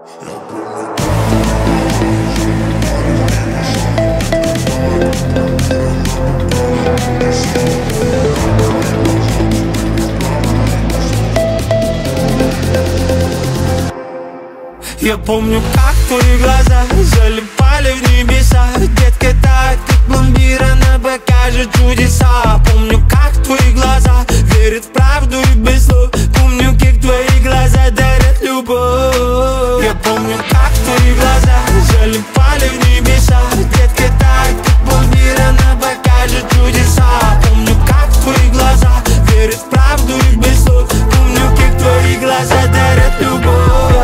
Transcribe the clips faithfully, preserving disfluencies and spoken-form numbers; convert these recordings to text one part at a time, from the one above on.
Я помню, как твои глаза залипали в небеса. Детка так, как пломбира, она покажет чудеса. Помню, как твои глаза верят в правду и без слов. Помню, как твои глаза дарят любовь. Я помню, как твои глаза залипали в небеса. Детка так, как пломбира, она покажет чудеса. Помню, как твои глаза верят в правду и без слов. Помню, как твои глаза дарят любовь.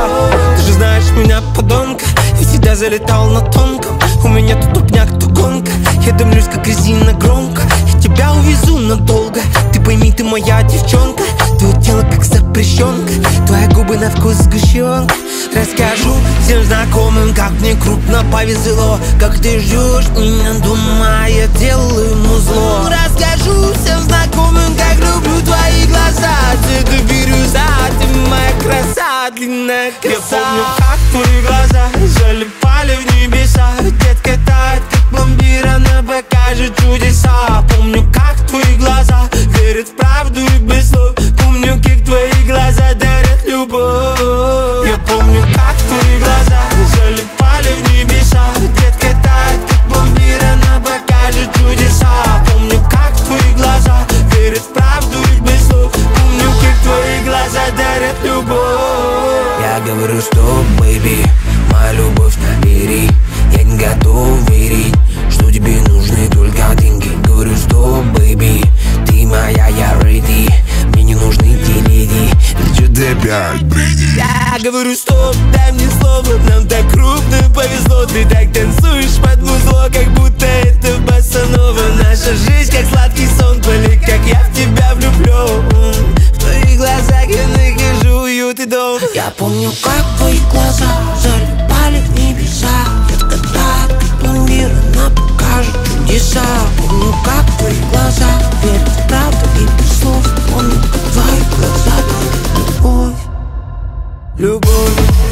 Знаешь меня, подонка, я всегда залетал на тонком. У меня то тупняк, то гонка. Я дымлюсь, как резина громко. Я тебя увезу надолго. Ты пойми, ты моя девчонка. Твое тело как запрещенка. Твои губы на вкус сгущенка. Расскажу всем знакомым, как мне крупно повезло. Как ты ждешь меня дома, я делаю музло. Расскажу всем знакомым, как люблю твои глаза. Цвета бирюза, ты моя краса, длинная коса. Я помню, как твои глаза залипали в небеса. Детка так, как пломбир, она покажет чудеса. Помню, как твои глаза верят в правду и без слов. Помню, как твои глаза дарят любовь. Я помню, как твои глаза залипали в небеса. Детка так, как пломбир, она покажет чудеса. Помню, как твои глаза верят в правду и без слов. Помню, как твои глаза дарят любовь. Я говорю, что, бэйби, моя любовь набери. Я не готов верить, что тебе нужны только деньги. Говорю, что, бэйби, ты моя, я ready. Мне не нужны те леди. Да чё ты опять бредишь? Я говорю, стоп, дай мне слово. Нам так крупно повезло. Ты так танцуешь под музло, как будто это босанова. Наша жизнь как сладкий сон, только как я в тебя влюблен. В твоих глазах я нахожу уют и дом. Я помню, как твои глаза залипали в небеса. Детка так, как пломбир, она покажет чудеса. Помню, как твои глаза верят в правду и без слов. Помню, как твои глаза дарят любовь. Любовь.